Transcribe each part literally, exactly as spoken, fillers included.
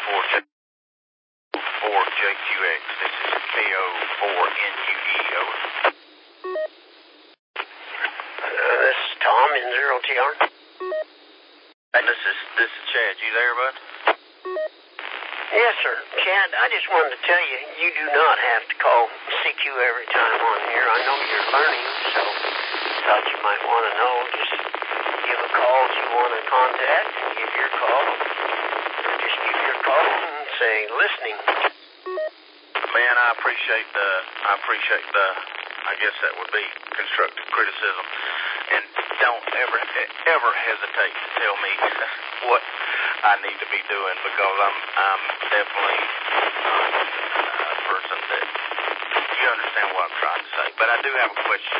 four J Q X. This is K O four N U E. Over. Uh, this is Tom in zero T R. Hey, this is this is Chad. You there, bud? Yes, sir. Chad, I just wanted to tell you, you do not have to call C Q every time on here. I know you're learning, so thought you might want to know. Just give a call if you want to contact and give your call. Or just give your call and say listening. Man, I appreciate the, I appreciate the, I guess that would be constructive criticism. And don't ever, ever hesitate to tell me what I need to be doing, because I'm, I'm definitely not a person that, you understand what I'm trying to say. But I do have a question.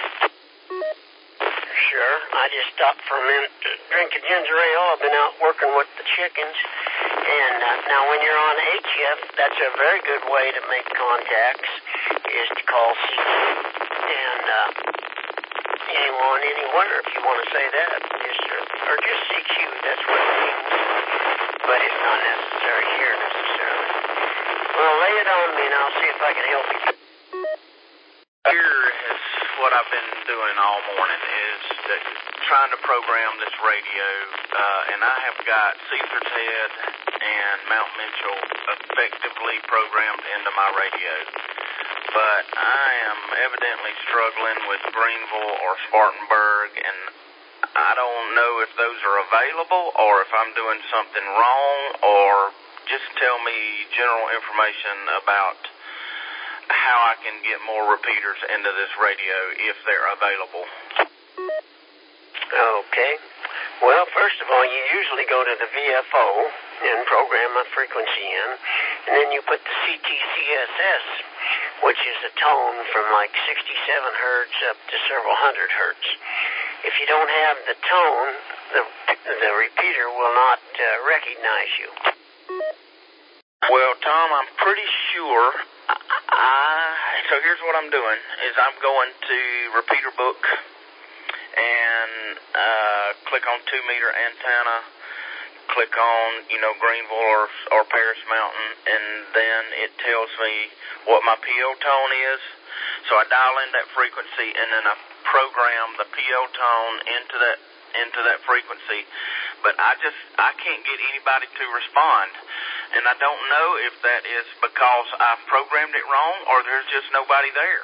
Sure. I just stopped for a minute to drink a ginger ale. I've been out working with the chickens. And uh, now when you're on H F, that's a very good way to make contacts, is to call C Q. And uh, anyone, anywhere, if you want to say that. Just, or, or just C Q, that's what it means. But it's not necessary here, necessarily. Well, lay it on me and I'll see if I can help you. Here is what I've been doing all morning, is that trying to program this radio, uh, and I have got Caesar's Head and Mount Mitchell effectively programmed into my radio. But I am evidently struggling with Greenville or Spartanburg, and I don't know if those are available or if I'm doing something wrong, or just tell me general information about how I can get more repeaters into this radio if they're available. Okay. Well, first of all, you usually go to the V F O and program a frequency in, and then you put the C T C S S, which is a tone from like sixty-seven hertz up to several hundred hertz. If you don't have the tone, the the repeater will not uh, recognize you. Well, Tom, I'm pretty sure. I, so here's what I'm doing, is I'm going to repeater book and uh, click on two meter antenna, click on, you know, Greenville or, or Paris Mountain, and then it tells me what my P O tone is. So I dial in that frequency, and then I program the P O tone into that into that frequency. But I just, I can't get anybody to respond. And I don't know if that is because I've programmed it wrong or there's just nobody there.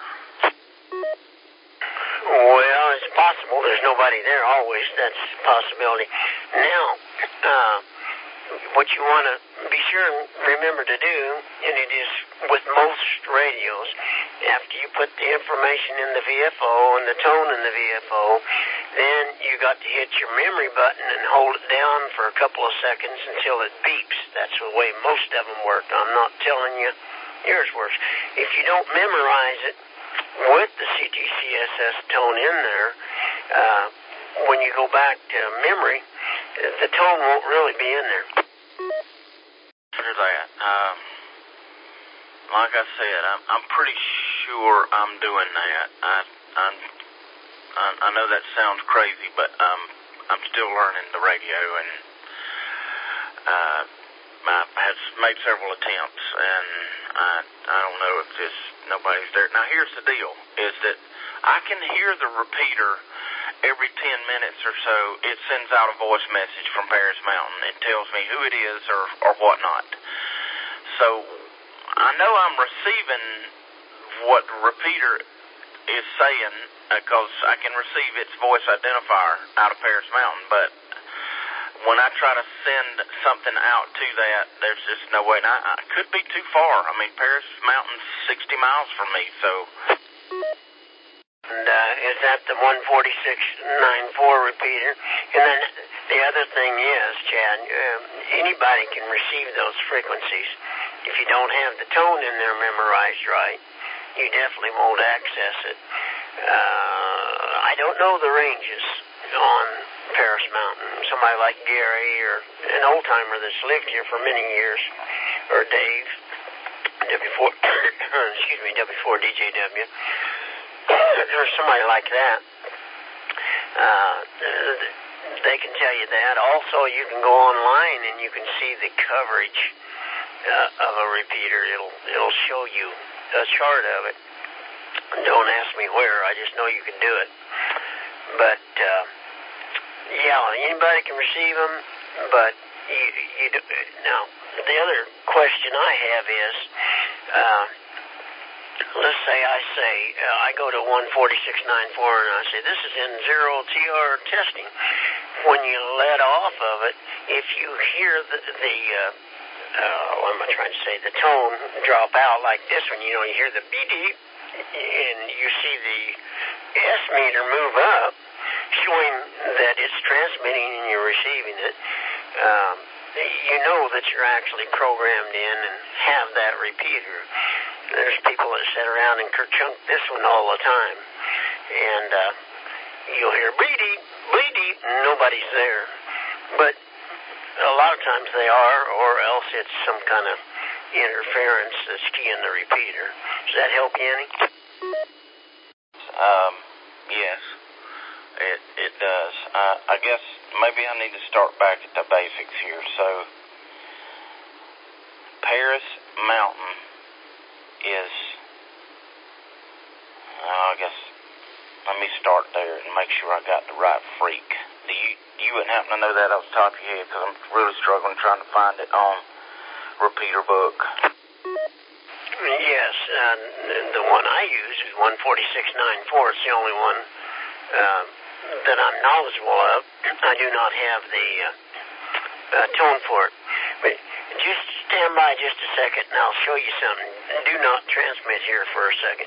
Well, it's possible there's nobody there always. That's a possibility. Now, uh, what you want to be sure and remember to do, and it is with most radios, after you put the information in the V F O and the tone in the V F O, then you got to hit your memory button and hold it down for a couple of seconds until it beeps. That's the way most of them work. I'm not telling you yours works. If you don't memorize it with the C T C S S tone in there, uh, when you go back to memory, the tone won't really be in there. Here's that. Um, like I said, I'm, I'm pretty sure I'm doing that. I, I'm, I, I know that sounds crazy, but um, I'm still learning the radio, and uh, I have made several attempts, and I, I don't know if this nobody's there. Now, here's the deal: is that I can hear the repeater every ten minutes or so. It sends out a voice message from Paris Mountain. It tells me who it is or, or whatnot. So I know I'm receiving what the repeater is saying because I can receive its voice identifier out of Paris Mountain. But when I try to send something out to that, there's just no way. And I, I could be too far. I mean, Paris Mountain's sixty miles from me, so... And uh, is that the one forty-six ninety-four repeater? And then the other thing is, Chad, uh, anybody can receive those frequencies. If you don't have the tone in there memorized right, you definitely won't access it. Uh, I don't know the ranges on Paris Mountain. Somebody like Gary or an old-timer that's lived here for many years, or Dave, W four, excuse me, W four D J W, or somebody like that, uh, they can tell you that. Also, you can go online and you can see the coverage uh, of a repeater. It'll it'll show you a chart of it. Don't ask me where. I just know you can do it. But uh, yeah, anybody can receive them. But you, you do, now the other question I have is, uh, let's say I say uh, I go to one forty-six ninety-four and I say this is in zero T R testing. When you let off of it, if you hear the, the uh, uh, what am I trying to say, the tone drop out like this one, you know, you hear the beep, and you see the S meter move up, showing that it's transmitting and you're receiving it, um, you know that you're actually programmed in and have that repeater. There's people that sit around and kerchunk this one all the time, and uh, you'll hear bleedy, bleedy, and nobody's there. But a lot of times they are, or else it's some kind of interference that's keying the repeater. Does that help you any? Um, yes, it it does. Uh, I guess maybe I need to start back at the basics here. So, Paris Mountain is, uh, I guess, let me start there and make sure I got the right freak. Do you, you wouldn't happen to know that off the top of your head? Because I'm really struggling trying to find it on Repeater Book. Yes, uh, the one I use is one forty-six ninety-four. It's the only one uh, that I'm knowledgeable of. I do not have the uh, uh, tone for it. But just stand by just a second and I'll show you something. Do not transmit here for a second.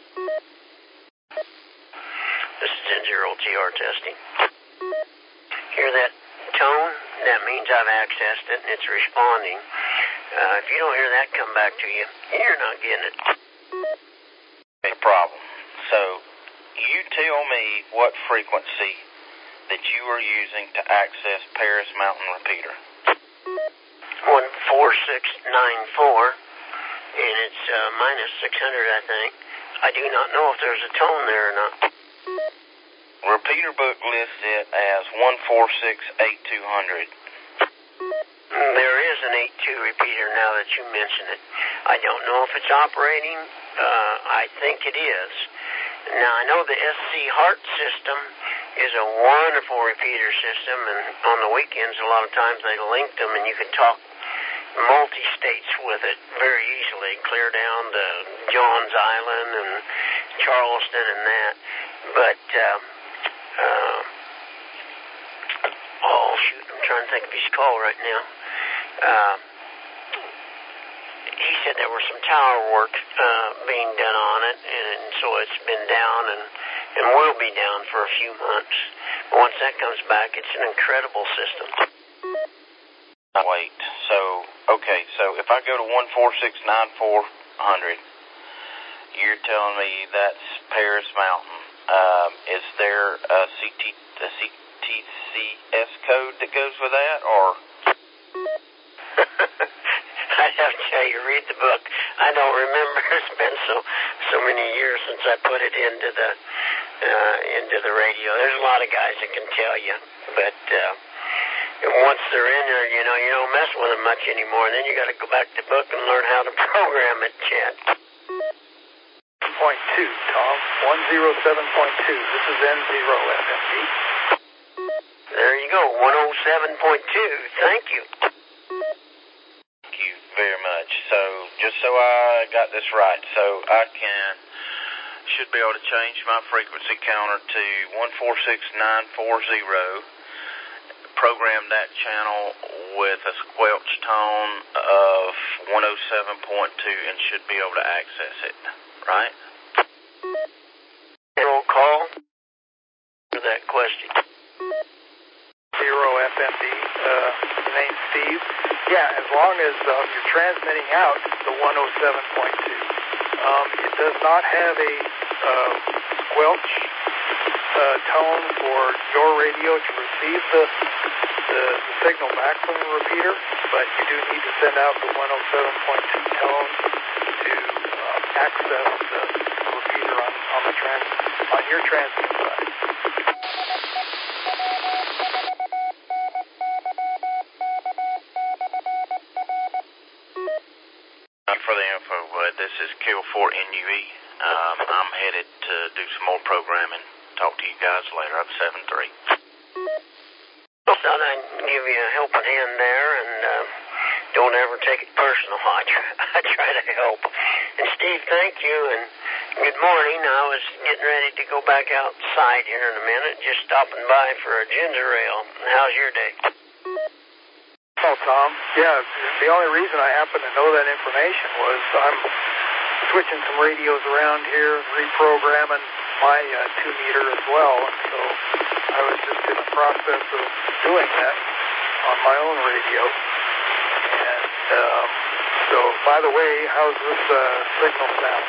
This is in zero T R testing. Hear that tone? That means I've accessed it and it's responding. Uh, if you don't hear that come back to you, you're not getting it. No problem. So, you tell me what frequency that you are using to access Paris Mountain Repeater. one forty-six ninety-four, and it's uh, minus six hundred, I think. I do not know if there's a tone there or not. Repeater Book lists it as one forty-six eighty-two hundred. There is an eight two repeater now that you mention it. I don't know if it's operating. Uh, I think it is. Now, I know the S C Hart system is a wonderful repeater system, and on the weekends, a lot of times they linked them, and you can talk multi-states with it very easily, clear down to Johns Island and Charleston and that. But, uh, uh, oh, shoot, I'm trying to think of his call right now. Uh, he said there was some tower work uh, being done on it, and so it's been down and, and will be down for a few months. But once that comes back, it's an incredible system. Wait, so, okay, so if I go to one forty-six ninety-four hundred, you're telling me that's Paris Mountain. Um, is there a C T, a C T C S code that goes with that, or? I have to tell you, read the book. I don't remember. It's been so so many years since I put it into the uh, into the radio. There's a lot of guys that can tell you, but uh, once they're in there, you know, you don't mess with them much anymore. And then you got to go back to the book and learn how to program it, Chad. Point two, Tom. One zero seven point two. This is N zero F M D. There you go. One oh seven point two. Thank you. Thank you very much. So, just so I got this right, so I can, should be able to change my frequency counter to one forty-six nine forty, program that channel with a squelch tone of one oh seven point two and should be able to access it, right? Roll call for that question. Zero F M D, uh, name Steve. Yeah, as long as um, you're transmitting out the one oh seven point two. Um, it does not have a uh, squelch uh, tone for your radio to receive the, the, the signal back from the repeater, but you do need to send out the one oh seven point two tone to uh, access the repeater on, on, the trans, on your transmit side. for the info, bud. This is Kill four N U E. Um, I'm headed to do some more programming. Talk to you guys later. I'm seven three. I thought I'd give you a helping hand there, and uh, don't ever take it personal. I try, I try to help. And Steve, thank you, and good morning. I was getting ready to go back outside here in a minute, just stopping by for a ginger ale. How's your day? Oh, Tom. Yeah, the only reason I happen to know that information was I'm switching some radios around here, reprogramming my uh, two meter as well, and so I was just in the process of doing that on my own radio. And um, so, by the way, how's this uh, signal sound?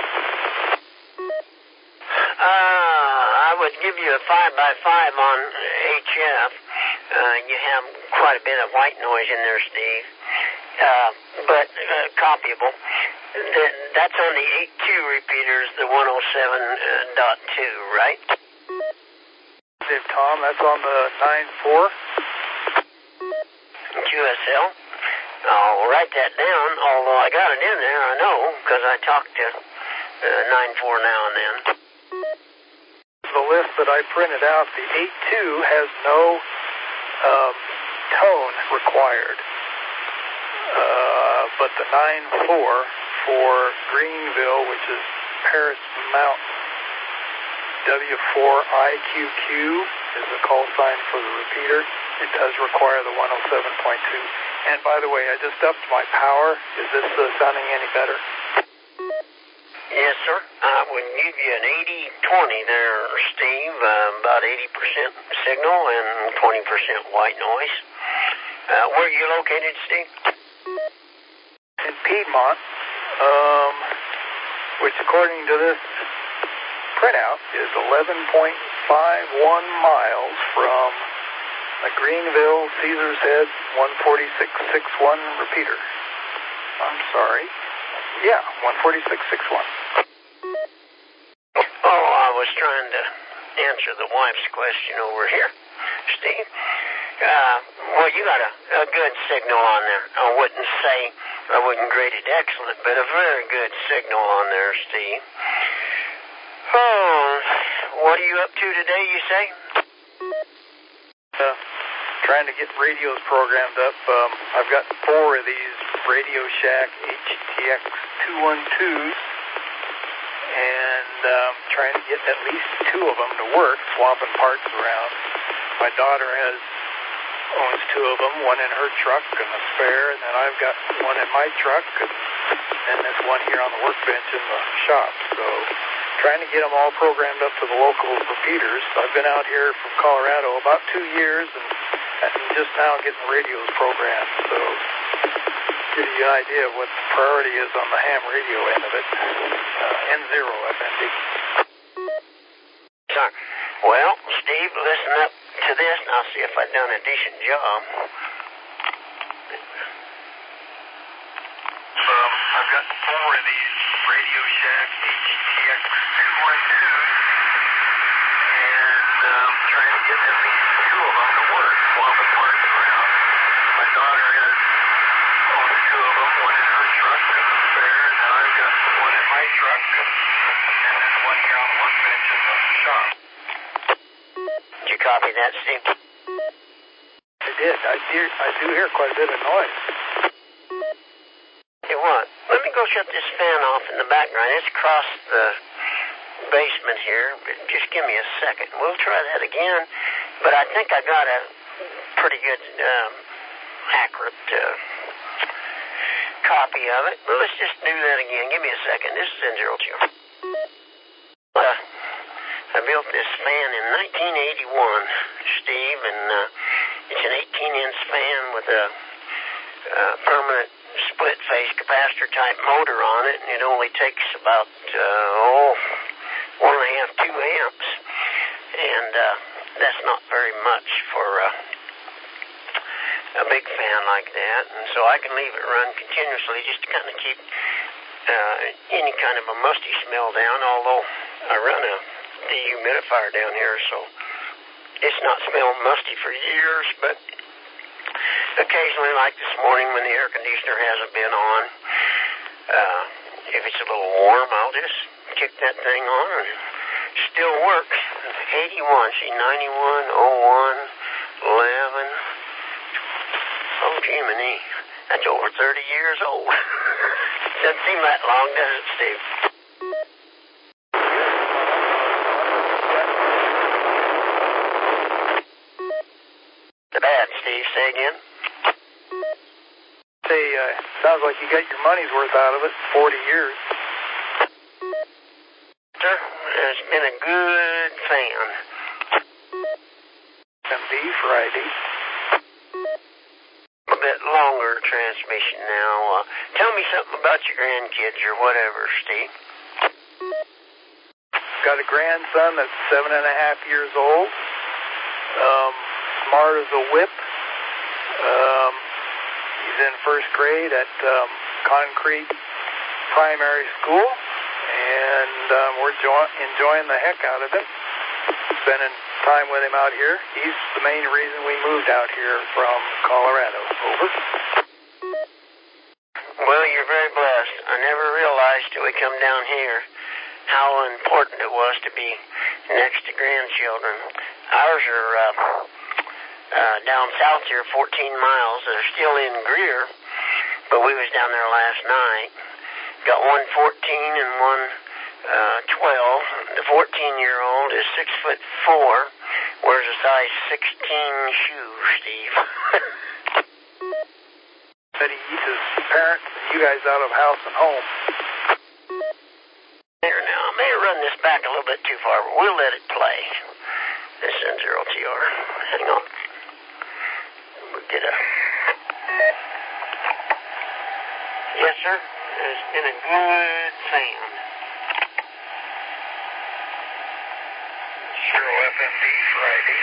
Uh, I would give you a five by five on H F. Uh, you have quite a bit of white noise in there, Steve, uh, but uh, copyable. The, that's on the eight two repeaters, the one oh seven point two, right? Dave, Tom, that's on the nine four. Q S L. I'll write that down, although I got it in there, I know, because I talked to uh, nine four now and then. The list that I printed out, the eight two has no um, tone required, uh, but the nine four for Greenville, which is Paris Mountain, W four I Q Q is the call sign for the repeater. It does require the one oh seven point two. And by the way, I just upped my power. Is this uh, sounding any better? Yes, sir. I would give you an eighty twenty there, Steve. Uh, about eighty percent signal and twenty percent white noise. Uh, where are you located, Steve? In Piedmont, um, which according to this printout is eleven point five one miles from the Greenville Caesar's Head one forty-six sixty-one repeater. I'm sorry. Yeah, one forty-six sixty-one. Oh, I was trying to answer the wife's question over here, Steve. Uh, well, you got a, a good signal on there. I wouldn't say, I wouldn't grade it excellent, but a very good signal on there, Steve. Oh, what are you up to today, you say? Uh, trying to get radios programmed up. Um, I've got four of these Radio Shack H T X two twelves, and um, trying to get at least two of them to work, swapping parts around. My daughter has owns two of them, one in her truck and a spare, and then I've got one in my truck, and, and this one here on the workbench in the shop. So trying to get them all programmed up to the local repeaters. I've been out here from Colorado about two years, and, and just now getting radios programmed. So give you an idea of what the priority is on the ham radio end of it. Uh, N zero F M D. Sorry. Well, Steve, listen up to this, and I'll see if I've done a decent job. Um, I've got four of these Radio Shack H T X two twelves, and um, trying to get at least two of them to work, swapping parts around. My daughter has owns two of them, one in her truck and a spare, and then I've got one in my truck, and, and then one here on the workbench in the shop. Did you copy that, Steve? I did. I hear, I do hear quite a bit of noise. Hey, what? Let me go shut this fan off in the background. It's across the basement here. Just give me a second. We'll try that again. But I think I got a pretty good, um, accurate uh, copy of it. Well, let's just do that again. Give me a second. This is N zero two. Uh, I built this fan in nineteen eighty-one, Steve, and uh, it's an eighteen inch fan with a, a permanent split-phase capacitor-type motor on it, and it only takes about, uh, oh, one and a half, two amps, and uh, that's not very much for uh, a big fan like that, and so I can leave it run continuously just to kind of keep uh, any kind of a musty smell down, although I run a dehumidifier down here, so it's not smelled musty for years, but occasionally, like this morning when the air conditioner hasn't been on, uh, if it's a little warm, I'll just kick that thing on and still works. eighty-one, see, ninety-one, oh one, eleven. Oh, Jiminy. That's over thirty years old. Doesn't seem that long, does it, Steve? Bad, Steve. Say again? Say, uh, sounds like you got your money's worth out of it. forty years. Sir, it's been a good fan. M D Friday. A bit longer transmission now. Uh, tell me something about your grandkids or whatever, Steve. Got a grandson that's seven and a half years old. Um, smart as a whip. Um, he's in first grade at um, Concrete Primary School, and um, we're jo- enjoying the heck out of it. Spending time with him out here. He's the main reason we moved out here from Colorado. Over. Well, you're very blessed. I never realized till we come down here how important it was to be next to grandchildren. Ours are uh, uh, down south here, fourteen miles. They're still in Greer, but we was down there last night. Got one fourteen and one uh, twelve. The fourteen-year-old is six foot four. Wears a size sixteen shoe, Steve. That he eats his parents and you guys out of house and home. There now, I may run this back a little bit too far, but we'll let it play. This is N zero T R. Hang on. We'll get a... Yes, sir. It's been a good fan. Zero F M D Friday.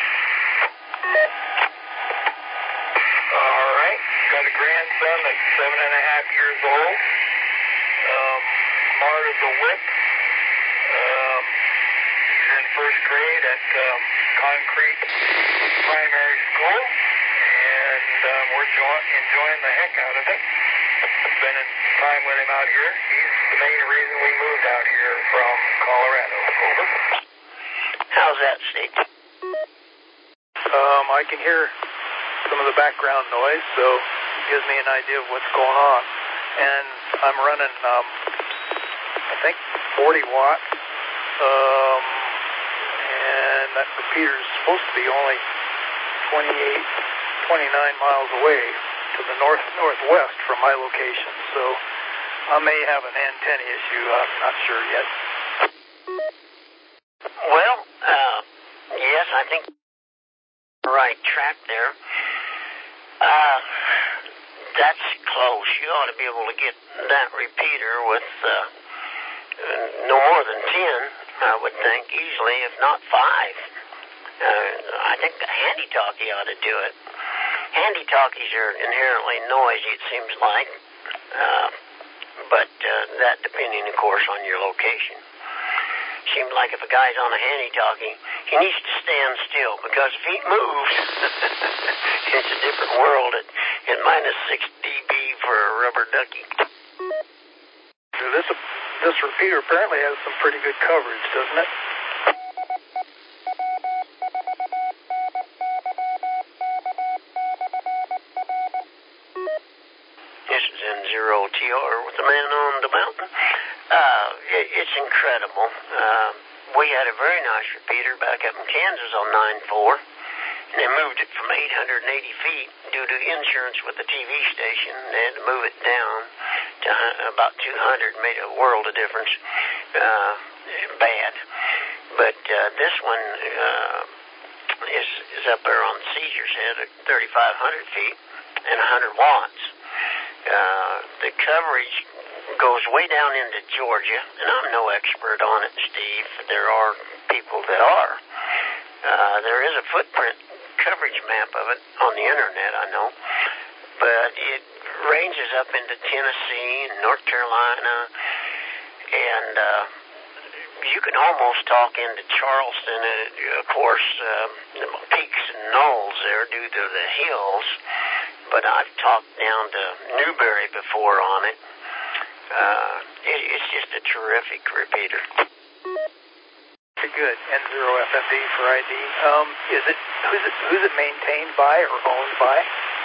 All right. Got a grandson that's seven and a half years old. Um, smart as a whip. Um, he's in first grade at um, Concrete Primary School, and um, we're jo- enjoying the heck out of it. Spending time with him out here. He's the main reason we moved out here from Colorado. Over. How's that, Steve? Um, I can hear some of the background noise, so it gives me an idea of what's going on. And I'm running, um, I think, forty watt, um, and that repeater's supposed to be only twenty-eight, twenty-nine miles away to the north northwest from my location. So I may have an antenna issue. I'm not sure yet. Well, uh, yes, I think the right track there. Uh, that's close. You ought to be able to get that repeater with uh, no more than ten, I would think, easily, if not five. Uh, I think the handy-talkie ought to do it. Handy-talkies are inherently noisy, it seems like, uh, but uh, that depending, of course, on your location. Seems like if a guy's on a handy-talkie, he needs to stand still, because if he moves, it's a different world at, at minus six decibels for a rubber ducky. This, this repeater apparently has some pretty good coverage, doesn't it? This is N zero T R with the man on the mountain. Uh, it, it's incredible. Uh, we had a very nice repeater back up in Kansas on nine four, and they moved it from eight hundred eighty feet due to insurance with the T V station. They had to move it down to about two hundred, made a world of difference. Uh, bad. But uh, this one uh, is, is up there on Caesar's Head at thirty-five hundred feet and one hundred watts. Uh, the coverage goes way down into Georgia, and I'm no expert on it, Steve. There are people that are. Uh, there is a footprint coverage map of it on the internet, I know, but it ranges up into Tennessee and North Carolina, and uh, you can almost talk into Charleston, and of course, uh, the peaks and knolls there due to the hills, but I've talked down to Newberry before on it. Uh, it, it's just a terrific repeater. Very good. N zero F M D for I D. Um, is it who's it who's it maintained by or owned by?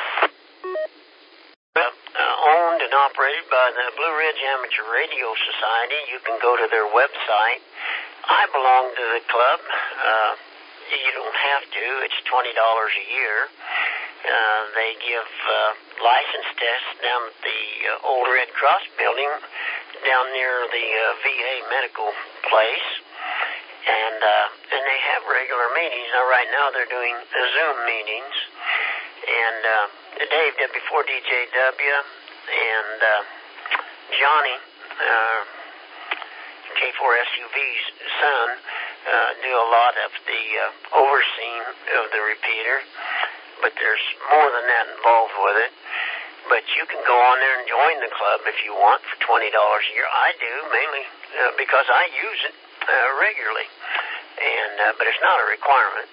Uh, uh, owned and operated by the Blue Ridge Amateur Radio Society. You can go to their website. I belong to the club. Uh, you don't have to. It's twenty dollars a year. Uh, they give uh, license tests down at the uh, old Red Cross building down near the uh, V A medical place. And uh, and they have regular meetings. Now, right now, they're doing uh, Zoom meetings. And uh, Dave, W four D J W, and uh, Johnny, uh, K four S U V's son, uh, do a lot of the uh, overseeing of the repeater. But there's more than that involved with it. But you can go on there and join the club if you want for twenty dollars a year. I do, mainly uh, because I use it uh, regularly. And uh, but it's not a requirement.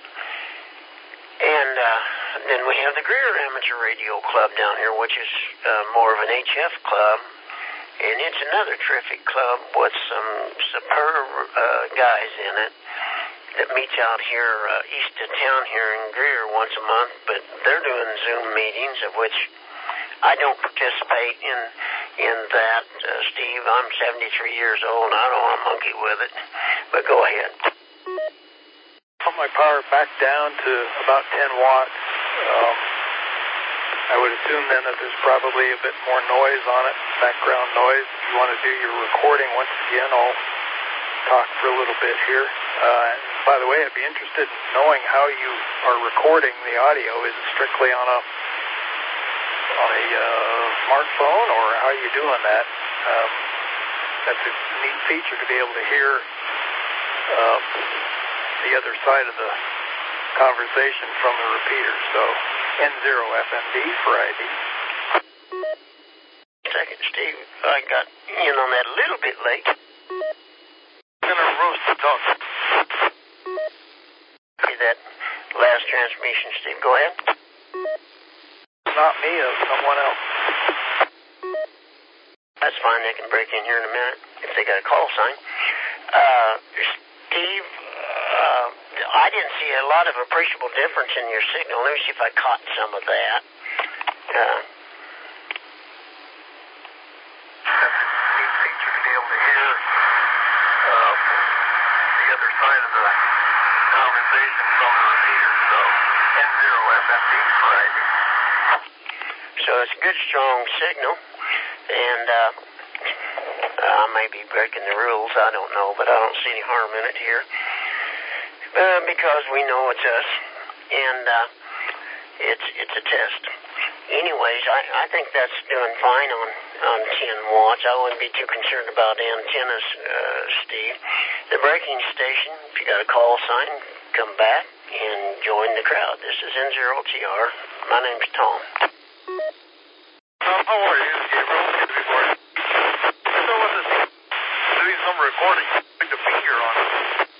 And uh, then we have the Greer Amateur Radio Club down here, which is uh, more of an H F club. And it's another terrific club with some superb uh, guys in it that meets out here uh, east of town here in Greer once a month. But they're doing Zoom meetings, of which I don't participate in in that, uh, Steve. I'm seventy-three years old, and I don't want to monkey with it. But go ahead. Put my power back down to about ten watts. Um, I would assume then that there's probably a bit more noise on it, background noise. If you want to do your recording, once again, I'll talk for a little bit here. Uh, and by the way, I'd be interested in knowing how you are recording the audio. Is it strictly on a on a uh, smartphone, or how are you doing that? Um, that's a neat feature to be able to hear uh, the other side of the conversation from the repeater. So N zero F M D for I D. Second, Steve, I got in on that a little bit late. I'm gonna roast the talk. See that last transmission, Steve? Go ahead. Not me, it was someone else. That's fine. They can break in here in a minute if they got a call sign. Uh, Steve, uh, I didn't see a lot of appreciable difference in your signal. Let me see if I caught some of that. Uh, That's a neat feature to be able to hear uh, the other side of the conversation from the repeater. So N zero F M D for I D. so it's a good, strong signal. And uh, I may be breaking the rules. I don't know, but I don't see any harm in it here. Uh, because we know it's us, and uh, it's it's a test. Anyways, I, I think that's doing fine on, on ten watts. I wouldn't be too concerned about antennas, uh, Steve. The braking station, if you got a call sign, come back and join the crowd. This is N zero T R. My name's Tom. Tom, how are you? Gabriel, good report. So I was doing some recording with the finger on it.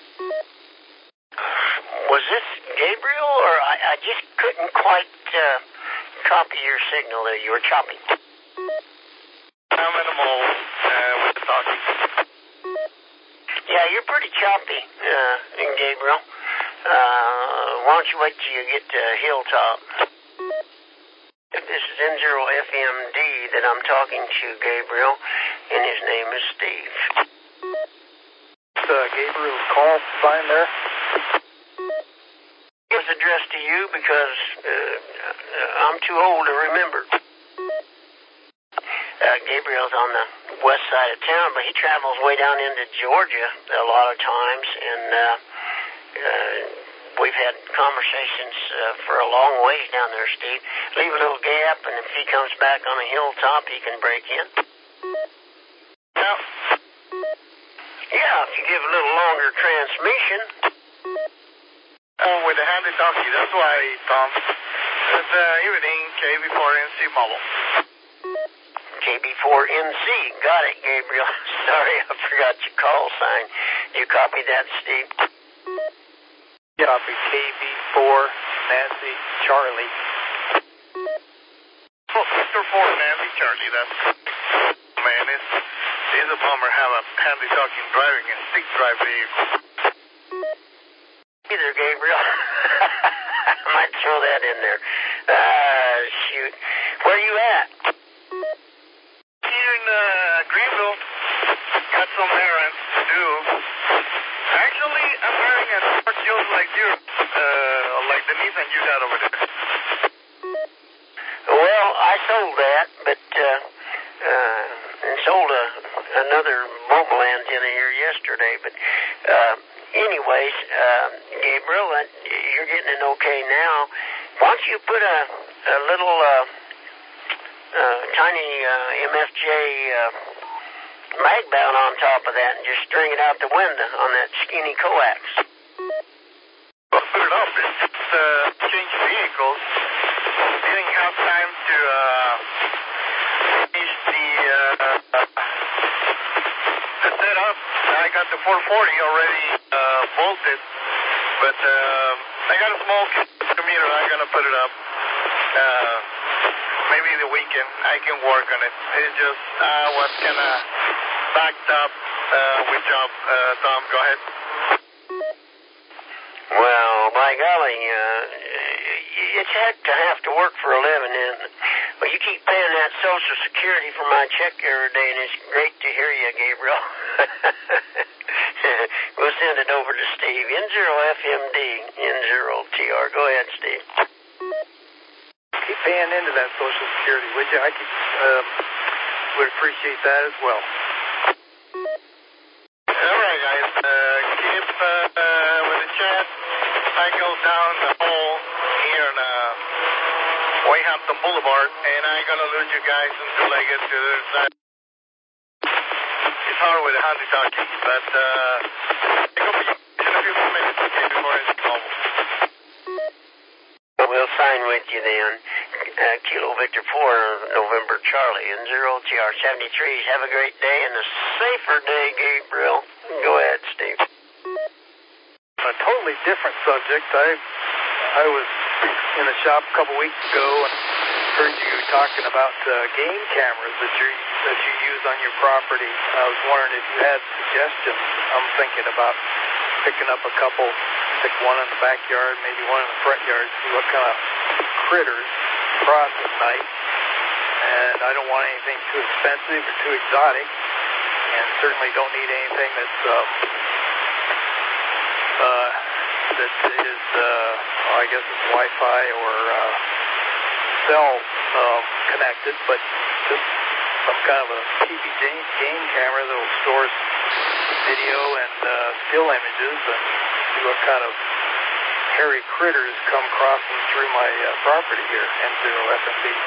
Was this Gabriel, or I, I just couldn't quite uh, copy your signal there? You were choppy. I'm in the mall uh, with the talking. Yeah, you're pretty choppy, uh, Gabriel. Uh, why don't you wait till you get to Hilltop? This is N zero F M D that I'm talking to, Gabriel, and his name is Steve. Uh, Gabriel's call sign there. It was addressed to you because uh, I'm too old to remember. Uh, Gabriel's on the west side of town, but he travels way down into Georgia a lot of times, and uh, uh, we've had conversations uh, for a long ways down there, Steve. Leave a little gap, and if he comes back on a hilltop, he can break in. Yeah. Yeah, if you give a little longer transmission. Oh, with the handy talkie, that's why, Tom. Good uh, evening, K B four N C Mobile. K B four N C, got it, Gabriel. Sorry, I forgot your call sign. You copy that, Steve? Copy K B four Nancy Charlie. Oh, Victor four Nancy Charlie, that's man, it's It's a bummer have a handy talking driving a stick drive vehicle. Either, Gabriel. I might throw that in there. Uh, shoot. Where are you at? Here in uh, Greenville. Got some errands to do. Actually, I'm wearing a Ford Jones like you, uh, like the Nissan you got over there. Well, I sold that, but uh, uh, sold a, another mobile antenna here yesterday. But uh, anyways, uh, Gabriel, uh, you're getting an okay now. Why don't you put a, a little uh, uh, tiny uh, M F J uh, mag mount on top of that and just string it out the window on that skinny coax? Well, put it up. It's uh, change vehicles. Didn't have time to uh, finish the, uh, the setup. I got the four forty already uh, bolted, but uh, I got a small commuter. I'm going to put it up. Uh, maybe the weekend I can work on it. It's just I uh, was kind of backed up uh, with job. Uh, Tom, go ahead. Well, by golly, uh, it's heck to have to work for a living, isn't it? Well, you keep paying that Social Security for my check every day, and it's great to hear you, Gabriel. We'll send it over to Steve. N zero F M D, N zero T R. Go ahead, Steve. Keep paying into that Social Security, would you? I could, um, would appreciate that as well. All right, guys. Uh, keep uh, uh, with the chat. I go down the hole here on uh, Wayhampton Boulevard, and I'm going to lose you guys until I get to the other side. It's hard with the handy talking, but uh, pick up in a few more minutes okay, before it's mobile. We'll sign with you then. Uh, Kilo Victor four, November Charlie, and zero T R seventy-threes. Have a great day and a safer day, Gabriel. Go ahead, Steve. A totally different subject. I I was in the shop a couple weeks ago and heard you talking about uh, game cameras that you that you use on your property. I was wondering if you had suggestions. I'm thinking about picking up a couple, stick one in the backyard, maybe one in the front yard, see what kind of critters cross at night. And I don't want anything too expensive or too exotic, and certainly don't need anything that's uh, uh, that is, uh, well, I guess it's Wi-Fi or uh, cell uh, connected, but just some kind of a T V game, game camera that will store video and uh, still images and see what kind of hairy critters come crossing through my uh, property here, N zero F M D.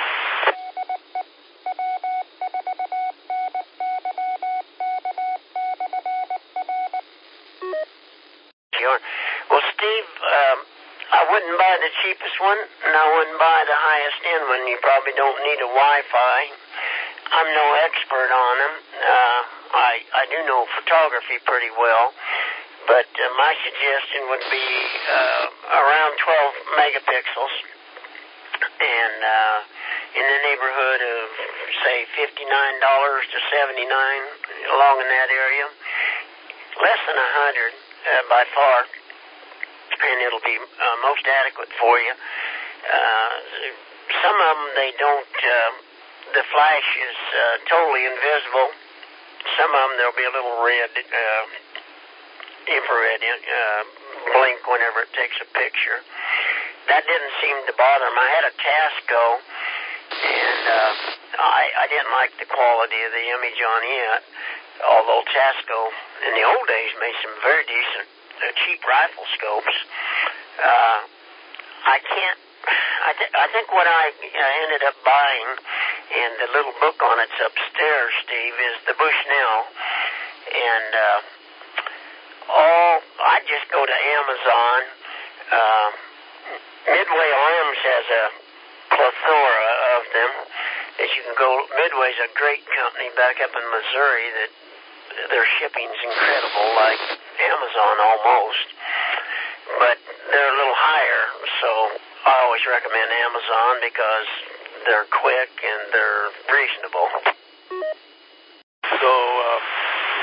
Sure. Well, Steve, um, I wouldn't buy the cheapest one, and I wouldn't buy the highest end one. You probably don't need a Wi-Fi. I'm no expert on them. Uh, I I do know photography pretty well, but uh, my suggestion would be uh, around twelve megapixels, and uh, in the neighborhood of say fifty-nine dollars to seventy-nine dollars, along in that area. Less than a hundred uh, by far, and it'll be uh, most adequate for you. Uh, some of them they don't. Uh, The flash is uh, totally invisible. Some of them there'll be a little red, uh, infrared uh, blink whenever it takes a picture. That didn't seem to bother them. I had a Tasco, and uh, I, I didn't like the quality of the image on it, although Tasco in the old days made some very decent, uh, cheap rifle scopes. Uh, I can't, I, th- I think what I uh, ended up buying, and the little book on it's upstairs, Steve, is the Bushnell. And uh, all I just go to Amazon. Uh, Midway Arms has a plethora of them. As you can go, Midway's a great company back up in Missouri that their shipping's incredible, like Amazon almost. But they're a little higher, so I always recommend Amazon because they're quick and they're reasonable. So, uh,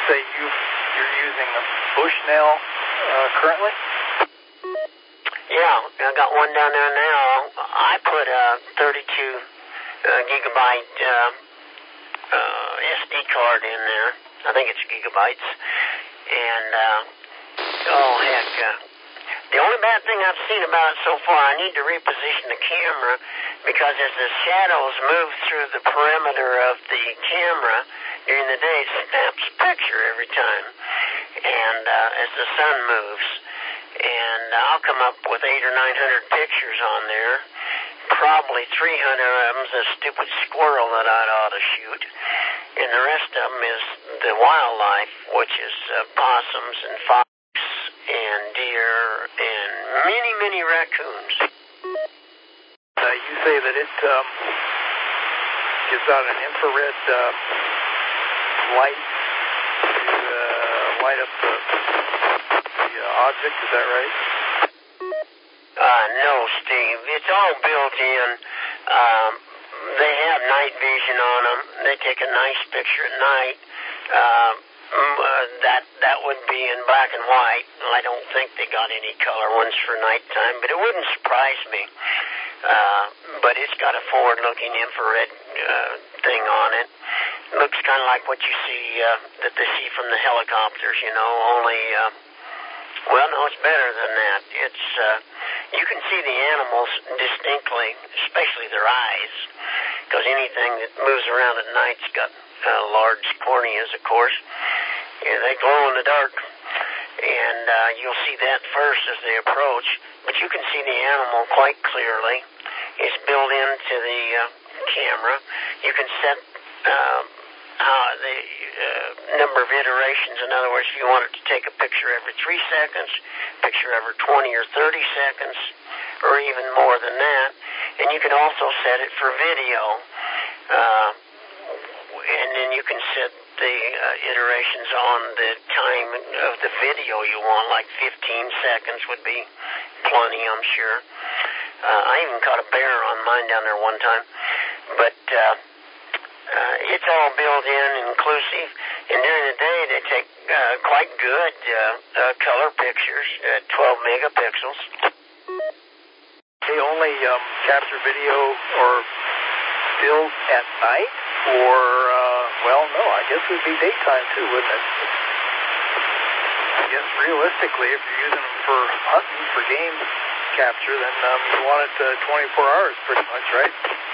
say you, you're using a Bushnell uh, currently? Yeah, I got one down there now. I put a thirty-two uh, gigabyte uh, uh, S D card in there. I think it's gigabytes. And, uh, oh, heck, uh, the only bad thing I've seen about it so far, I need to reposition the camera because as the shadows move through the perimeter of the camera during the day, it snaps a picture every time. And uh, as the sun moves, and I'll come up with eight or nine hundred pictures on there. Probably three hundred of them's a stupid squirrel that I'd ought to shoot, and the rest of them is the wildlife, which is uh, possums and fox and deer and many, many raccoons. Uh, you say that it um, gives out an infrared uh, light to uh, light up the, the uh, object, is that right? Uh, no, Steve. It's all built in. Um, they have night vision on them. They take a nice picture at night. Uh, uh, that that would be in black and white. I don't think they got any color ones for nighttime, but it wouldn't surprise me. Uh, but it's got a forward-looking infrared uh, thing on it. Looks kind of like what you see uh, that they see from the helicopters, you know, only... Uh, Well, no, it's better than that. It's, uh, you can see the animals distinctly, especially their eyes, because anything that moves around at night's got uh, large corneas, of course. Yeah, they glow in the dark, and uh, you'll see that first as they approach, but you can see the animal quite clearly. It's built into the uh, camera. You can set... Uh, Uh, the uh, number of iterations. In other words, if you wanted to take a picture every three seconds, picture every twenty or thirty seconds, or even more than that. And you can also set it for video. Uh, and then you can set the uh, iterations on the time of the video you want, like fifteen seconds would be plenty, I'm sure. Uh, I even caught a bear on mine down there one time. But... Uh, Uh, it's all built in, inclusive, and during the day they take uh, quite good uh, uh, color pictures, uh, twelve megapixels. They only um, capture video or stills at night, or, uh, well, no, I guess it would be daytime too, wouldn't it? I guess realistically, if you're using them for hunting, for game capture, then um, you want it uh, twenty-four hours pretty much, right?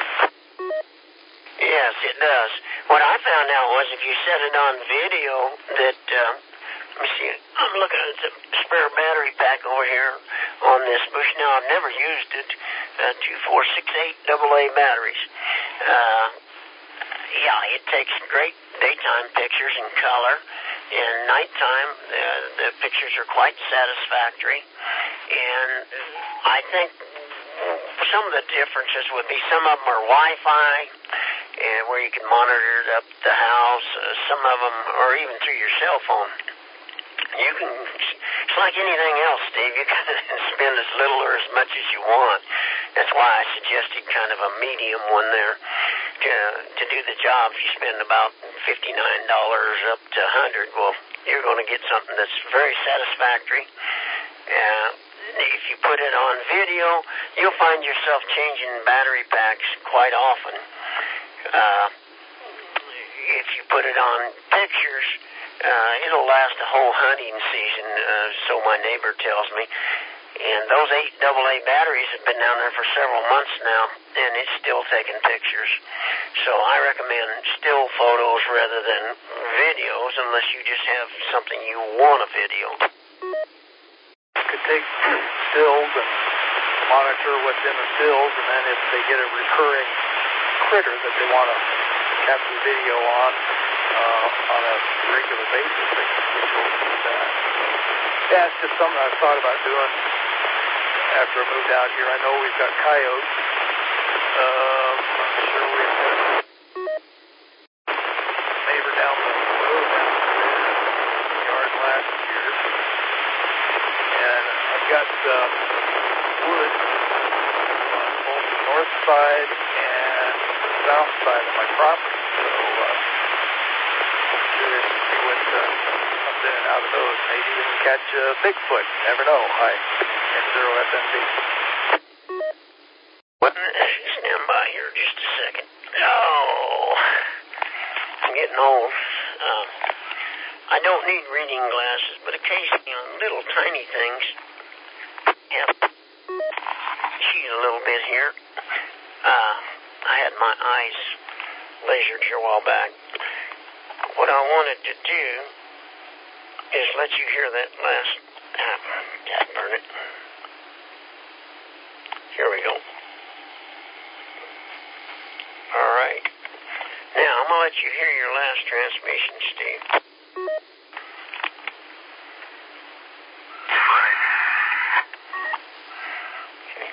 Yes, it does. What I found out was if you set it on video that, uh, let me see, I'm looking at the spare battery pack over here on this Bushnell. I've never used it, uh, two four six eight double A batteries. Uh, yeah, it takes great daytime pictures in color. In nighttime, uh, the pictures are quite satisfactory. And I think some of the differences would be some of them are Wi-Fi, and where you can monitor it up the house. Uh, some of them, or even through your cell phone. You can, it's like anything else, Steve. You can spend as little or as much as you want. That's why I suggested kind of a medium one there. To, to do the job, if you spend about fifty-nine dollars up to one hundred dollars, well, you're going to get something that's very satisfactory. Uh, if you put it on video, you'll find yourself changing battery packs quite often. Uh, if you put it on pictures, uh, it'll last a whole hunting season, uh, so my neighbor tells me. And those eight double A batteries have been down there for several months now, and it's still taking pictures. So I recommend still photos rather than videos, unless you just have something you want a video. You could take stills and monitor what's in the stills, and then if they get a recurring critter that they want to capture video on uh, on a regular basis, they can switch over to that. Yeah, it's just something I've thought about doing after I moved out here. I know we've got coyotes. Um, I'm sure we've got a neighbor down the road down there in the yard last year. And I've got um, woods on both the north side and south side of my property, so uh, I'm curious to see what uh, out of those. Maybe even catch uh, Bigfoot. Never know. Hi, N zero F M D. Stand by here just a second. Oh, I'm getting old. Uh, I don't need reading glasses, but occasionally on little tiny things. Yep. Cheat a little bit here. Uh, I had my eyes lasered here a while back. What I wanted to do is let you hear that last... Ah, God burn it. Here we go. All right. Now, I'm going to let you hear your last transmission, Steve. Okay.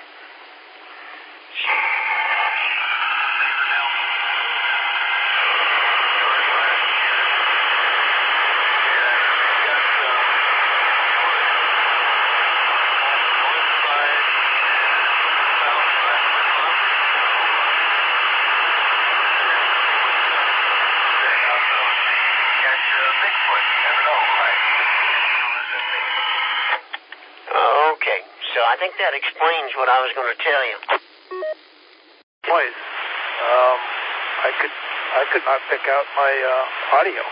Okay, so I think that explains what I was going to tell you. Boys, um, I could I could not pick out my uh, audio.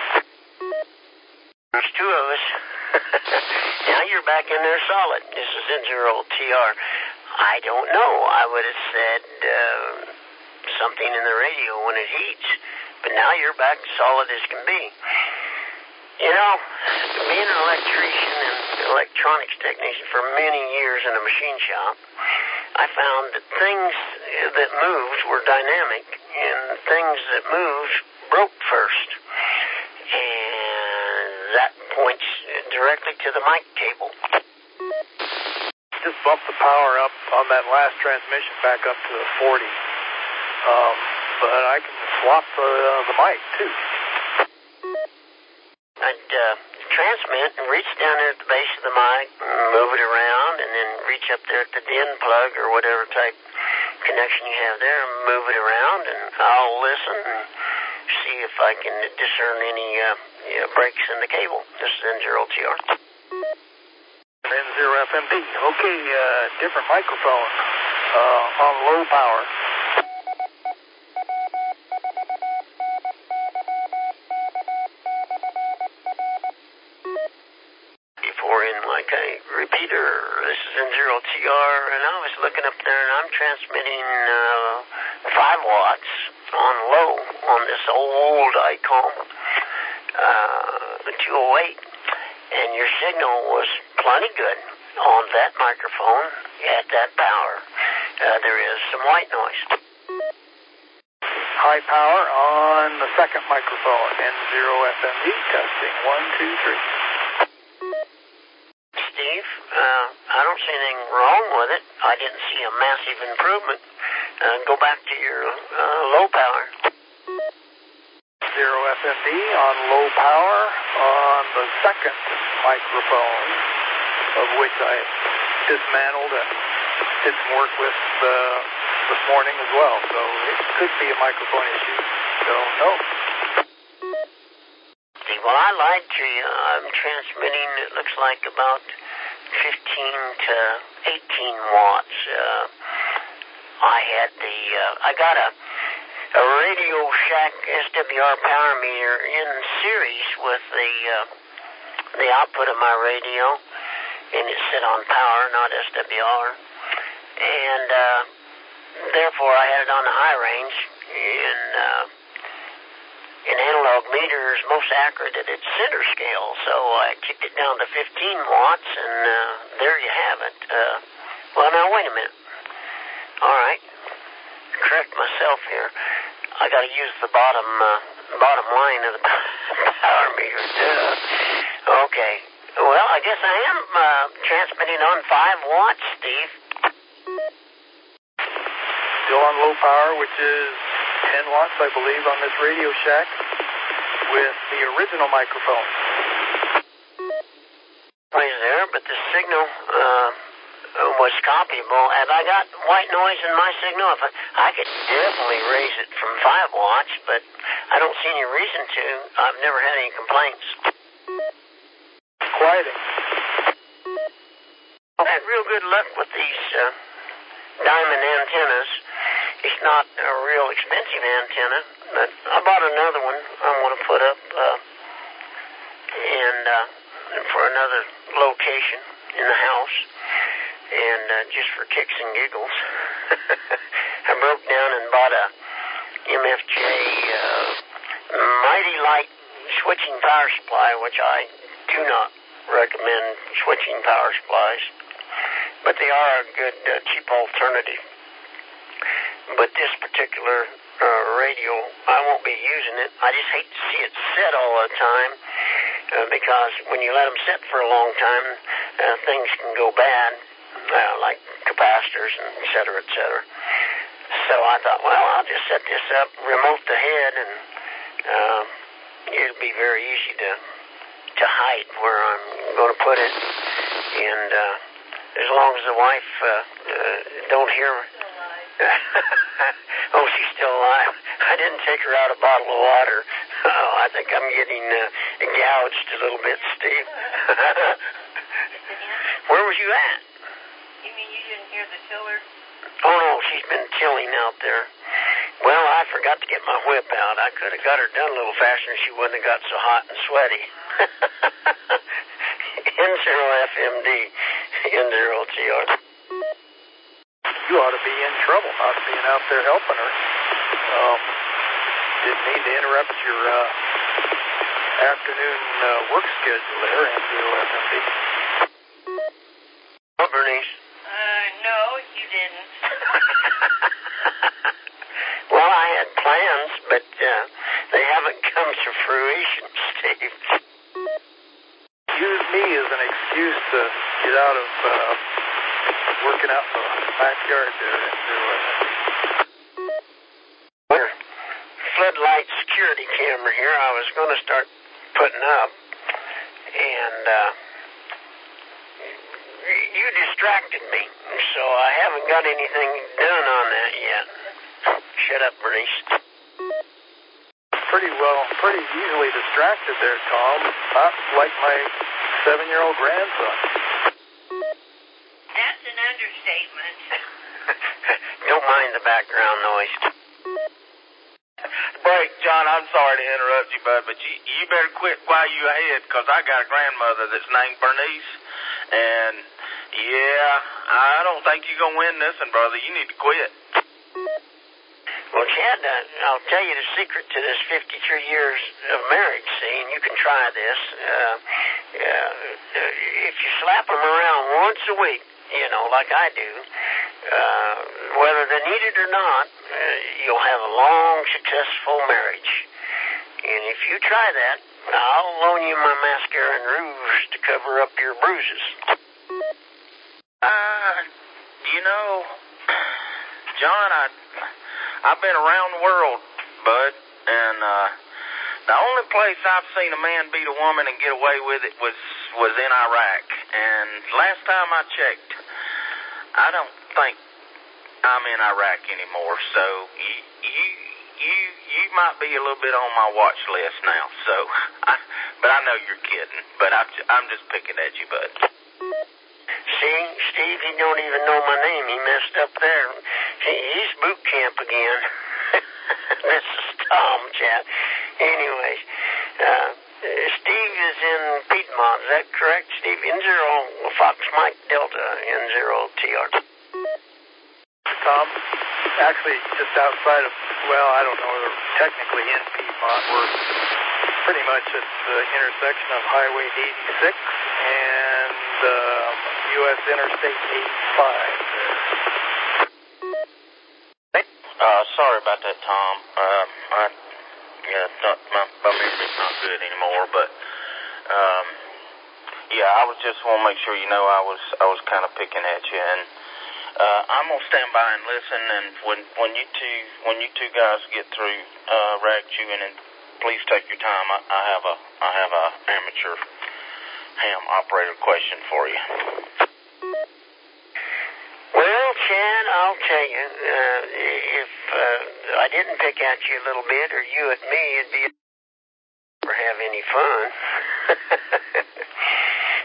There's two of us. Now you're back in there solid. This is N zero T R. I don't know. I would have said uh, something in the radio when it heats, but now you're back solid as can be. You know, being an electrician and electronics technician for many years in a machine shop, I found that things that moved were dynamic, and things that moved broke first. And that points directly to the mic cable. Just bump the power up on that last transmission back up to the forty. Um, but I can swap the, uh, the mic, too. I'd uh, transmit and reach down there at the base of the mic, move it around, and then reach up there at the D I N plug or whatever type connection you have there and move it around, and I'll listen and see if I can discern any uh, you know, breaks in the cable. This is N zero T R. N zero F M D. Okay, uh, different microphone uh, on low power. Before in like a repeater, this is N zero T R, and I was looking up there and I'm transmitting uh, five watts on low on this old ICOM uh, two oh eight, and your signal was plenty good on that microphone at that power. Uh, there is some white noise. High power on the second microphone, N zero F M D, testing, one, two, three. Steve, uh, I don't see anything wrong with it. I didn't see a massive improvement. Uh, go back to your uh, low power. Zero F M D on low power on the second microphone, of which I dismantled and did some work with uh, this morning as well. So it could be a microphone issue. So no. See, well, I lied to you. I'm transmitting, it looks like about fifteen to eighteen watts. Uh, I had the, uh, I got a, a Radio Shack S W R power meter in series with the, uh, the output of my radio, and it set on power, not S W R. And, uh, therefore I had it on the high range, and, uh, an analog meter is most accurate at its center scale, so I kicked it down to fifteen watts, and uh, there you have it. Uh, well, now, wait a minute. All right. Correct myself here. I got to use the bottom uh, bottom line of the power meter. Uh, okay. Well, I guess I am uh, transmitting on five watts, Steve. Still on low power, which is ten watts, I believe, on this Radio Shack with the original microphone. Noise there, but the signal uh, was copyable. Have I got white noise in my signal? If I, I could definitely raise it from five watts, but I don't see any reason to. I've never had any complaints. disquieting. I've had real good luck with these uh, diamond antennas. It's not a real expensive antenna, but I bought another one I want to put up uh, and uh, for another location in the house, and uh, just for kicks and giggles. I broke down and bought a M F J uh, Mighty Light switching power supply, which I do not recommend switching power supplies, but they are a good uh, cheap alternative. But this particular uh, radio, I won't be using it. I just hate to see it set all the time, uh, because when you let them set for a long time, uh, things can go bad, uh, like capacitors and et cetera, et cetera. So I thought, well, I'll just set this up, remote the head, and uh, it'll be very easy to to hide where I'm going to put it. And uh, as long as the wife uh, uh, don't hear me. Oh, she's still alive. I didn't take her out a bottle of water. Oh, I think I'm getting uh, gouged a little bit, Steve. Where was you at? You mean you didn't hear the tiller? Oh, no, she's been tilling out there. Well, I forgot to get my whip out. I could have got her done a little faster and she wouldn't have got so hot and sweaty. N zero F M D, N zero T R. You ought to be in trouble not being out there helping her. Um, didn't mean to interrupt your uh, afternoon uh, work schedule there, N zero F M D. What, Bernice? Uh, no, you didn't. Well, I had plans, but uh, they haven't come to fruition, Steve. Use me as an excuse to get out of uh, working out in the backyard there. There. Floodlight security camera here I was going to start putting up, and uh, you distracted me, so I haven't got anything done on that yet. Shut up, Bernice. Pretty well, pretty easily distracted there, Tom. Not like my seven-year-old grandson. That's an understatement. Don't mind the background noise. Break, John, I'm sorry to interrupt you, bud, but you, you better quit while you ahead, because I got a grandmother that's named Bernice, and, yeah, I don't think you're going to win this one, brother. You need to quit. Well, Chad, uh, I'll tell you the secret to this fifty-three years of marriage, see, and you can try this. Uh, uh, if you slap them around once a week, you know, like I do, uh, whether they need it or not, uh, you'll have a long, successful marriage. And if you try that, I'll loan you my mascara and rouge to cover up your bruises. Uh, you know, John, I... I've been around the world, bud, and uh, the only place I've seen a man beat a woman and get away with it was was in Iraq. And last time I checked, I don't think I'm in Iraq anymore. So you you you you might be a little bit on my watch list now. So, I, but I know you're kidding. But I'm I'm just picking at you, bud. See, Steve, he don't even know my name. He messed up there. He, he's boot camp again. This is Tom, Chad. Anyways, uh, Steve is in Piedmont. Is that correct, Steve? N zero Fox Mike Delta, N zero T R. Tom, actually just outside of, well, I don't know, we're technically in Piedmont. We're pretty much at the intersection of Highway eighty-six and uh, U S Interstate eighty-five there. Uh, sorry about that, Tom. Uh, I, yeah, not, my, my memory's not good anymore, but, um, yeah, I was just want to make sure you know I was, I was kind of picking at you, and, uh, I'm gonna stand by and listen, and when, when you two, when you two guys get through, uh, rag chewing, and please take your time. I, I have a, I have a amateur ham operator question for you. Well, Chad, I'll tell you, uh, if uh, I didn't pick at you a little bit, or you at me, it'd be never have any fun.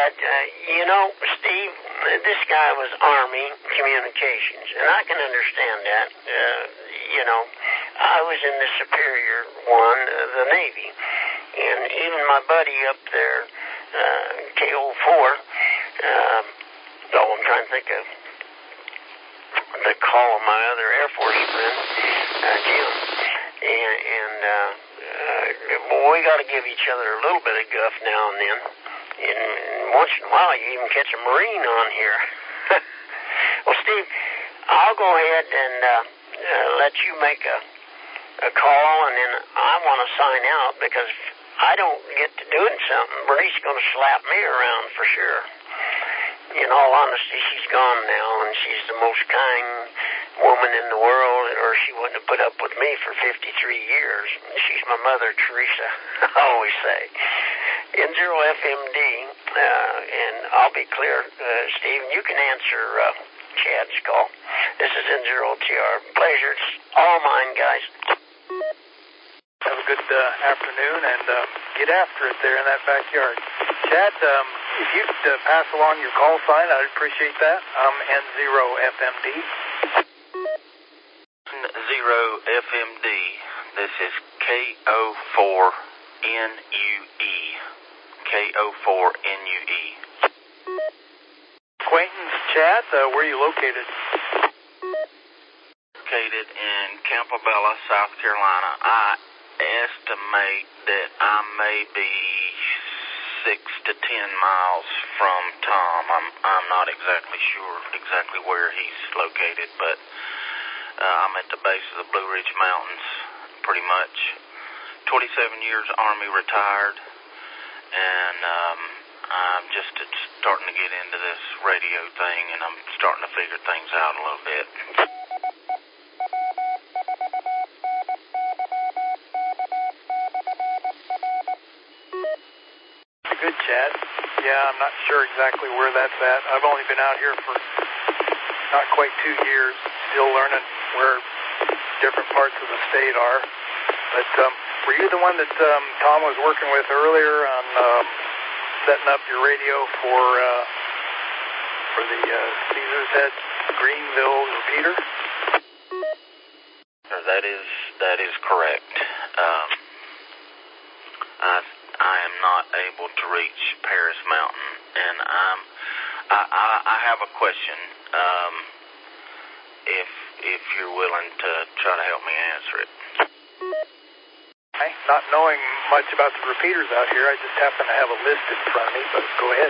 Chad. Uh, you know, Steve, this guy was Army Communications, and I can understand that. Uh, you know, I was in the superior one, uh, the Navy, and even my buddy up there, uh, K O four, um, oh, I'm trying to think of the call of my other Air Force friend, uh, Jim, and, and uh, uh, we got to give each other a little bit of guff now and then. And once in a while, you even catch a Marine on here. Well, Steve, I'll go ahead and uh, uh, let you make a, a call, and then I want to sign out because if I don't get to doing something, Bernice's going to slap me around for sure. In all honesty, she's gone now, and she's the most kind woman in the world, or she wouldn't have put up with me for fifty-three years. She's my mother, Teresa, I always say. N zero F M D, uh, and I'll be clear, uh, Steve, you can answer uh, Chad's call. This is N zero T R. Pleasure. It's all mine, guys. Have a good uh, afternoon, and uh, get after it there in that backyard. Chad, um, if you'd uh, pass along your call sign, I'd appreciate that. I'm N zero F M D. N zero F M D. This is K O four N U E. K O four N U E. Acquaintance Chad, uh, where are you located? Located in Campobello, South Carolina. I estimate that I may be six to ten miles from Tom. I'm I'm not exactly sure exactly where he's located, but uh, I'm at the base of the Blue Ridge Mountains, pretty much. twenty-seven years Army retired, and um, I'm just starting to get into this radio thing, and I'm starting to figure things out a little bit. Good, Chad. Yeah, I'm not sure exactly where that's at. I've only been out here for not quite two years, still learning where different parts of the state are. But um, were you the one that um, Tom was working with earlier on um, setting up your radio for uh, for the uh, Caesar's Head Greenville repeater? That is that is correct. Um, I I am not able to reach Paris Mountain, and I'm I I, I have a question. Um, if if you're willing to try to help me answer it. Not knowing much about the repeaters out here, I just happen to have a list in front of me, but go ahead.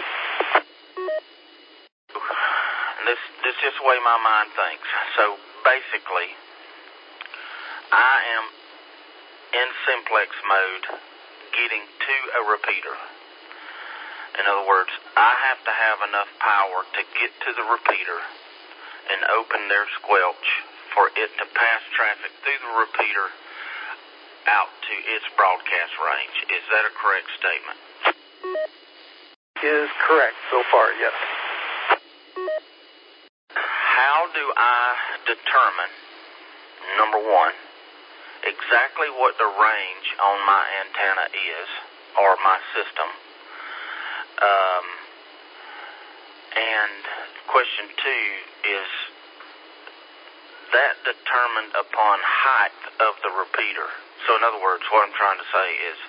This, this is just the way my mind thinks. So basically, I am in simplex mode getting to a repeater. In other words, I have to have enough power to get to the repeater and open their squelch for it to pass traffic through the repeater out to its broadcast range. Is that a correct statement? Is correct so far, yes. How do I determine, number one, exactly what the range on my antenna is, or my system? Um, and question two is that determined upon height of the repeater? So in other words, what I'm trying to say is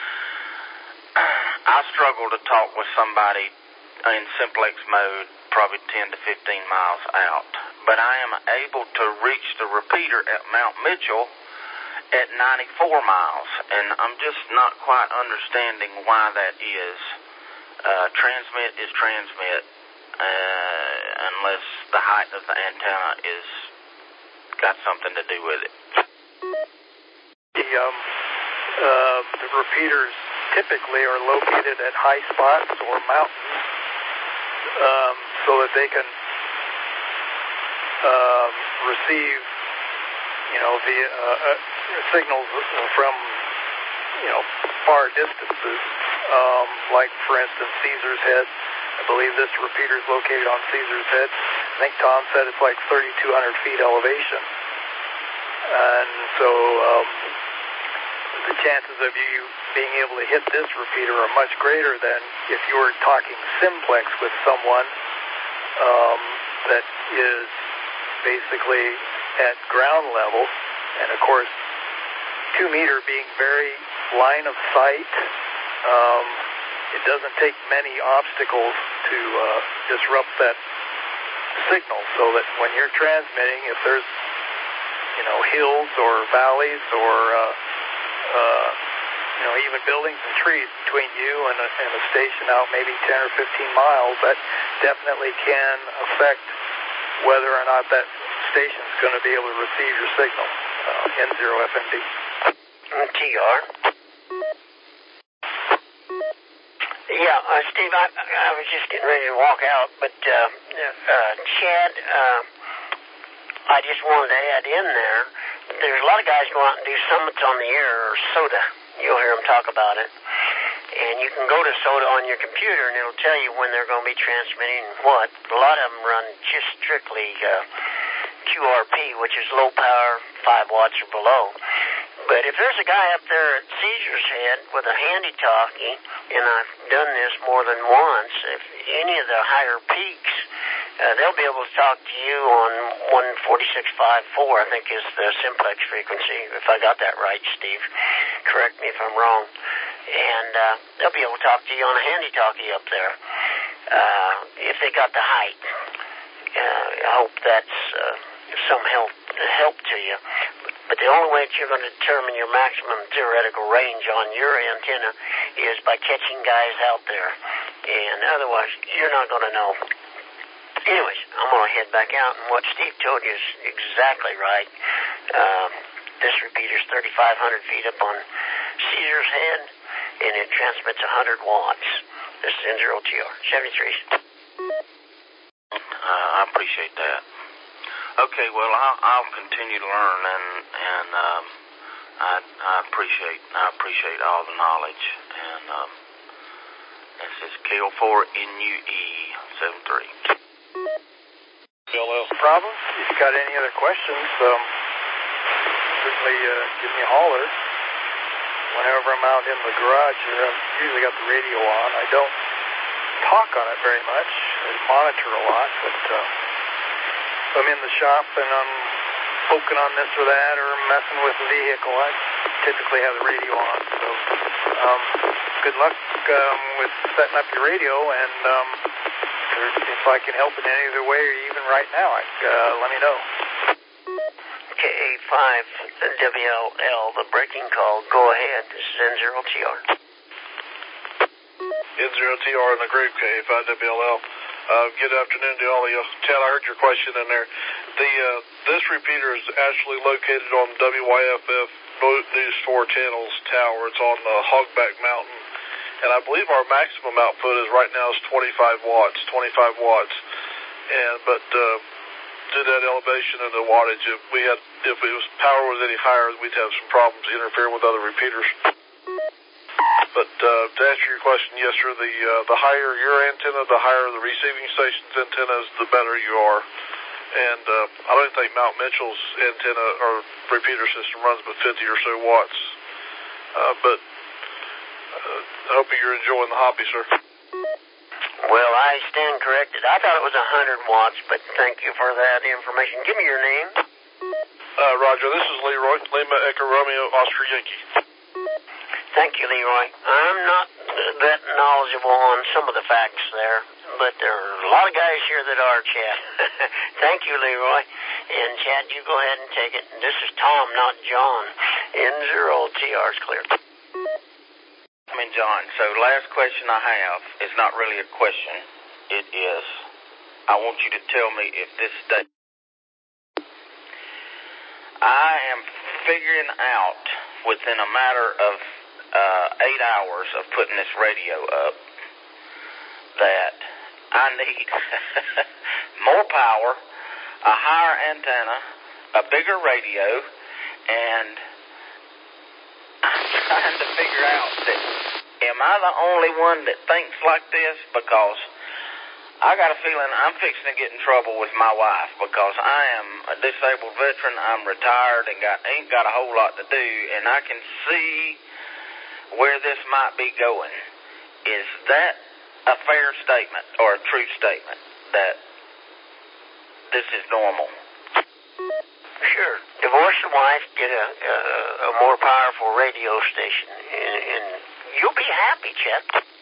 I struggle to talk with somebody in simplex mode probably ten to fifteen miles out, but I am able to reach the repeater at Mount Mitchell at ninety-four miles, and I'm just not quite understanding why that is. Uh, transmit is transmit uh, unless the height of the antenna is got something to do with it. The, um, uh, the repeaters typically are located at high spots or mountains um, so that they can uh, receive, you know, the uh, uh, signals from, you know, far distances. Um, like, for instance, Caesar's Head. I believe this repeater is located on Caesar's Head. I think Tom said it's like thirty-two hundred feet elevation. And so um, the chances of you being able to hit this repeater are much greater than if you were talking simplex with someone um, that is basically at ground level. And of course, two meter being very line of sight, um, it doesn't take many obstacles to uh, disrupt that signal, so that when you're transmitting, if there's, you know, hills or valleys or, uh, uh, you know, even buildings and trees between you and a, and a station out maybe ten or fifteen miles, that definitely can affect whether or not that station's going to be able to receive your signal, uh, N zero F M D. T R. Yeah, uh, Steve, I, I was just getting ready to walk out, but uh, uh, Chad, uh, I just wanted to add in there, there's a lot of guys go out and do summits on the air or SOTA. You'll hear them talk about it. And you can go to SOTA on your computer, and it'll tell you when they're going to be transmitting and what. A lot of them run just strictly uh, Q R P, which is low power, five watts or below. But if there's a guy up there at Caesar's Head with a handy-talkie, and I've done this more than once, if any of the higher peaks, uh, they'll be able to talk to you on one forty-six point five four, I think is the simplex frequency, if I got that right, Steve. Correct me if I'm wrong. And uh, they'll be able to talk to you on a handy-talkie up there, uh, if they got the height. Uh, I hope that's uh, some help, help to you. But the only way that you're going to determine your maximum theoretical range on your antenna is by catching guys out there. And otherwise, you're not going to know. Anyways, I'm going to head back out, and what Steve told you is exactly right. Uh, this repeater's thirty-five hundred feet up on Caesar's Head, and it transmits one hundred watts. This is N zero T R, seventy-three. Uh, I appreciate that. Okay, well, I'll, I'll continue to learn, and and um, I, I appreciate I appreciate all the knowledge. And um, this is K O four N U E seven three. No problem. If you got any other questions, um, certainly uh, give me a holler. Whenever I'm out in the garage, I've usually got the radio on. I don't talk on it very much. I monitor a lot, but uh, if I'm in the shop and I'm poking on this or that or messing with the vehicle, I typically have the radio on. So um, good luck um, with setting up your radio, and um, if I can help in any other way, or even right now, I, uh, let me know. K A five W L L, the breaking call. Go ahead. This is N zero T R. N zero T R in the group, K A five W L L. Uh, good afternoon to all of you. Chad, I heard your question in there. The uh, this repeater is actually located on W Y F F News four Channels tower. It's on the Hogback Mountain, and I believe our maximum output is right now is twenty-five watts. twenty-five watts, and but uh, due to that elevation and the wattage, if we had if it was power was any higher, we'd have some problems interfering with other repeaters. But uh, to answer your question, yes, sir, the uh, the higher your antenna, the higher the receiving station's antennas, the better you are. And uh, I don't think Mount Mitchell's antenna or repeater system runs but fifty or so watts. Uh, but uh, I hope you're enjoying the hobby, sir. Well, I stand corrected. I thought it was one hundred watts, but thank you for that information. Give me your name. Uh, Roger, this is Leroy, Lima Echo Romeo Oscar Yankee. Thank you, Leroy. I'm not that knowledgeable on some of the facts there, but there are a lot of guys here that are, Chad. Thank you, Leroy. And, Chad, you go ahead and take it. This is Tom, not John. N zero T R's clear. I mean, John, so last question I have is not really a question. It is, I want you to tell me if this state... I am figuring out within a matter of uh, eight hours of putting this radio up that I need more power, a higher antenna, a bigger radio, and I'm trying to figure out that am I the only one that thinks like this? Because I got a feeling I'm fixing to get in trouble with my wife because I am a disabled veteran. I'm retired and got ain't got a whole lot to do, and I can see where this might be going. Is that a fair statement or a true statement that this is normal? Sure. Divorce your wife, get a, a, a more powerful radio station, and, and you'll be happy, Chet.